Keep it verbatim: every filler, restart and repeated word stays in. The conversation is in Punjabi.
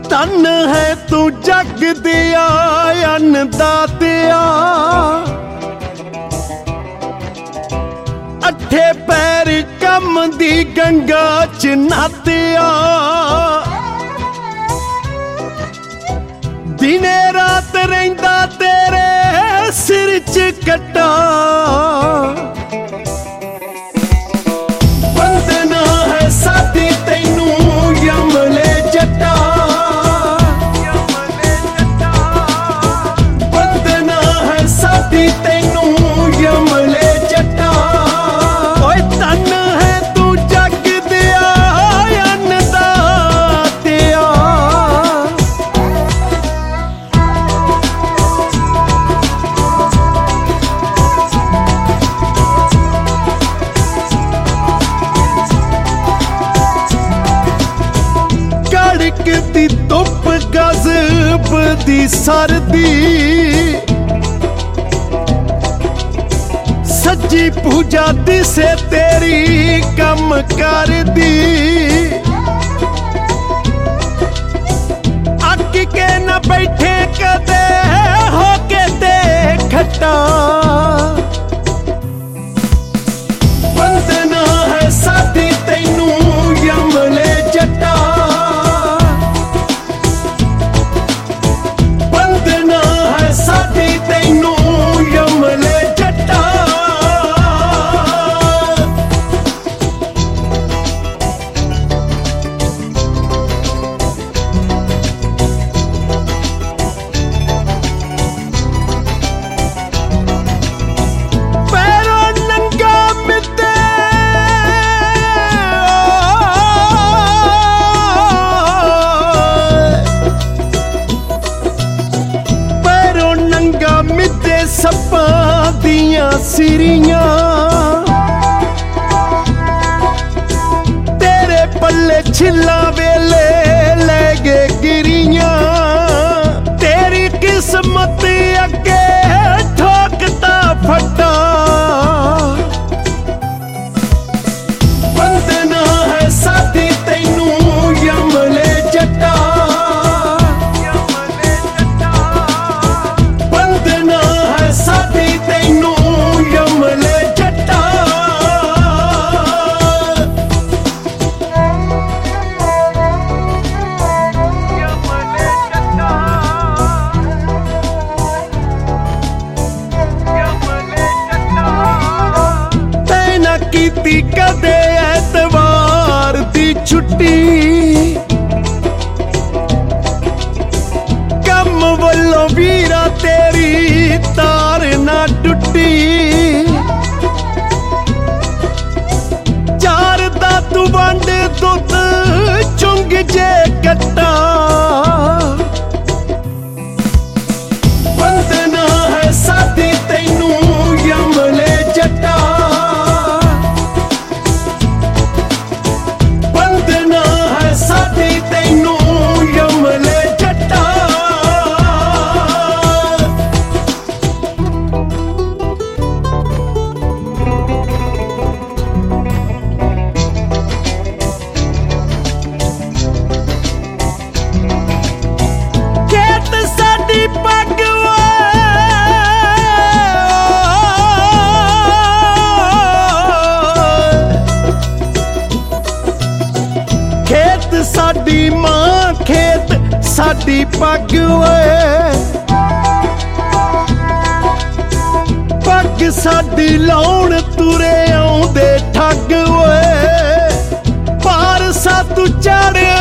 ਧਨ ਹੈ ਤੂੰ ਜਗ ਦਿਆ ਅੰਨਦਾਤਿਆ, ਅੱਠੇ ਪੈਰ ਕੰਮ ਦੀ ਗੰਗਾ ਚ ਨਾਤਿਆ। ਦਿਨੇ ਰਾਤ ਰਹਿੰਦਾ ਤੇਰੇ ਸਿਰ ਚ ਕੱਟਾ, ਬੰਦਨਾ ਹੈ ਸਾਡੀ ਤੈਨੂੰ ਯਮਲੇ ਜੱਟਾ, ਬੰਦਨਾ ਹੈ ਸਾਡੀ ਤੈਨੂੰ ਯਮਲੇ ਜੱਟਾ। ਓਏ ਧਨ ਹੈ ਤੂੰ ਜਗ ਦਿਆ ਅੰਨਦਾਤਿਆ, ਦੀ ਧੁੱਪ ਗਜ਼ਬ ਦੀ ਸਰਦੀ, ਸੱਜੀ ਪੂਜਾ ਦਿਸੇ ਤੇਰੀ ਕੰਮ ਕਰਦੀ। ਅੱਕ ਕੇ ਨਾ ਬੈਠੇ ਕਦੇ ਹੋ ਕੇ ਤੇ ਖੱਟਾ, ਬੰਦਨਾ ਹੈ ਸਾਡੀ ਤੈਨੂੰ ਯਮਲੇ ਜੱਟਾ, ਸਾਡੀ ਤੈਨੂੰ ਯਮਲੇ ਜੱਟਾ। ਪੈਰੋਂ ਨੰਗਾ ਮਿੱਤੇ ਨੰਗਾ ਮਿੱਤੇ ਸੱਪਾਂ ਦੀਆਂ ਸਿਰੀਆਂ, ਤੇਰੇ ਪੱਲੇ ਛਿੱਲਾਂ ਵੇਲੇ ਲੈ ਗਏ ਗਿਰੀਆਂ। ਤੇਰੀ ਕਿਸਮਤ ਅੱਗੇ ਠੋਕਦਾ ਫੱਟਾ, ਬੰਦਨਾ ਹੈ ਸਾਡੀ ਤੈਨੂੰ ਯਮਲੇ ਜੱਟਾ, ਸਾਡੀ ਤੈਨੂੰ ਯਮਲੇ ਜੱਟਾ। ਯਮਲੇ ਜੱਟਾ, ਯਮਲੇ ਜੱਟਾ। ਤੈਂ ਨਾ ਕੀਤੀ ਕਦੇ ਐਤਵਾਰ ਦੀ ਛੁੱਟੀ, ਕੰਮ ਵੱਲੋਂ ਵੀਰਾ ਤੇਰੀ ਤਾਰ ਨਾ ਟੁੱਟੀ। ਚਾਰ ਦਾ ਤੂੰ ਵੰਡ ਦੁੱਧ ਚੁੰਗ ਜੇ ਕੱਟਾ, ਬੰਦਨਾ ਹੈ ਸਾਡੀ ਤੈਨੂੰ ਯਮਲੇ ਜੱਟਾ, ਬੰਦਨਾ ਹੈ ਸਾਡੀ ਤੈਨੂੰ ਯਮਲੇ ਜੱਟਾ। ਖੇਤ ਸਾਡੀ ਮਾਂ ਖੇਤ ਸਾਡੀ ਪੱਗ ਓਏ, ਪੱਗ ਸਾਡੀ ਲਾਉਣ ਤੁਰੇ ਆਉਂਦੇ ਠੱਗ ਓਏ। ਪਾਰਸਾ ਤੂੰ ਚੜ੍ਹ